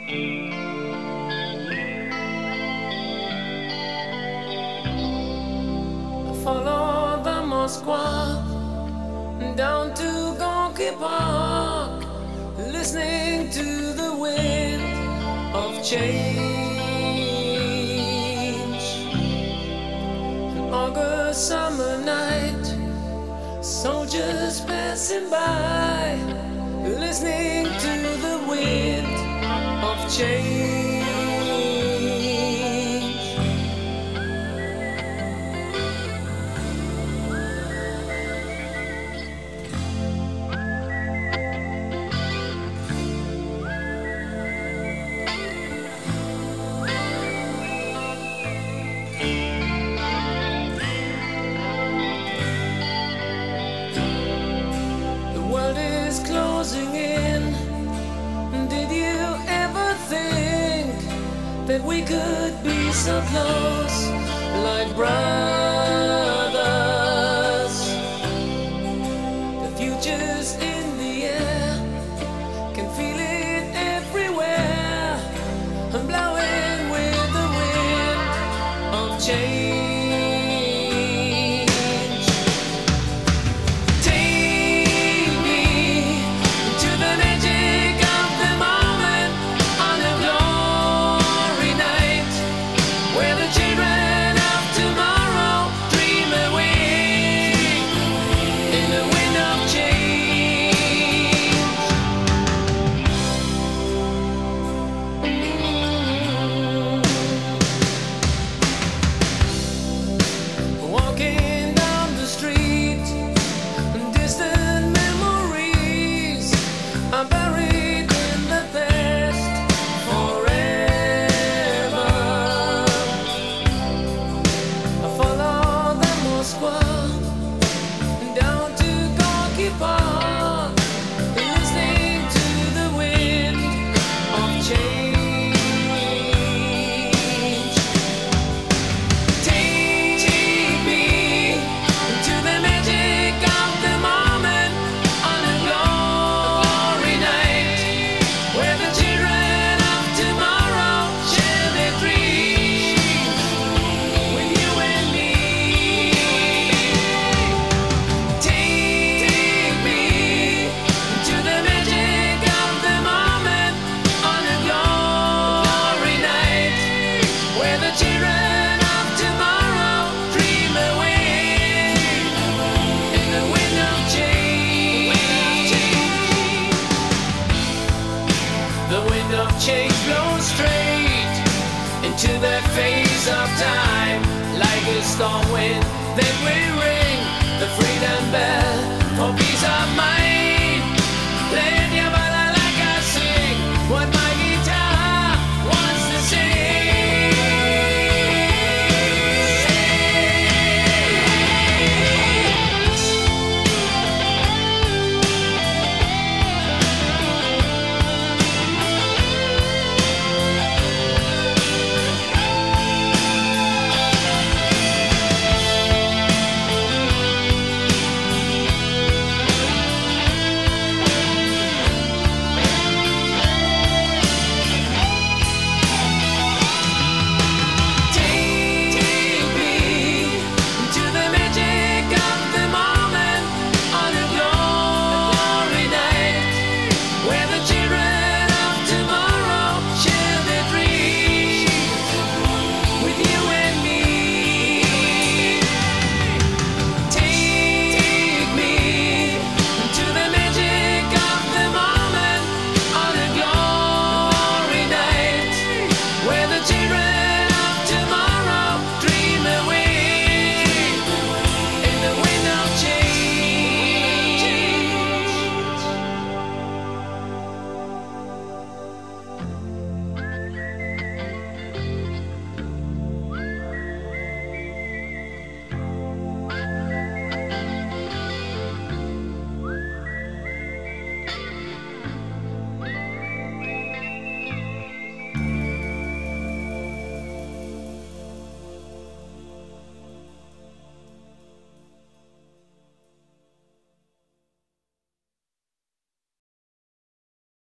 Follow the Moskva down to Gorky Park, listening to the wind of change. An August summer night, soldiers passing by, listening to the wind of change. Closing in. Did you ever think that we could be so close, like brothers? The future's in the air, can feel it everywhere. I'm blowing with the wind of change. Change blows straight into the face of time, like a storm wind. Then we ring the freedom bell.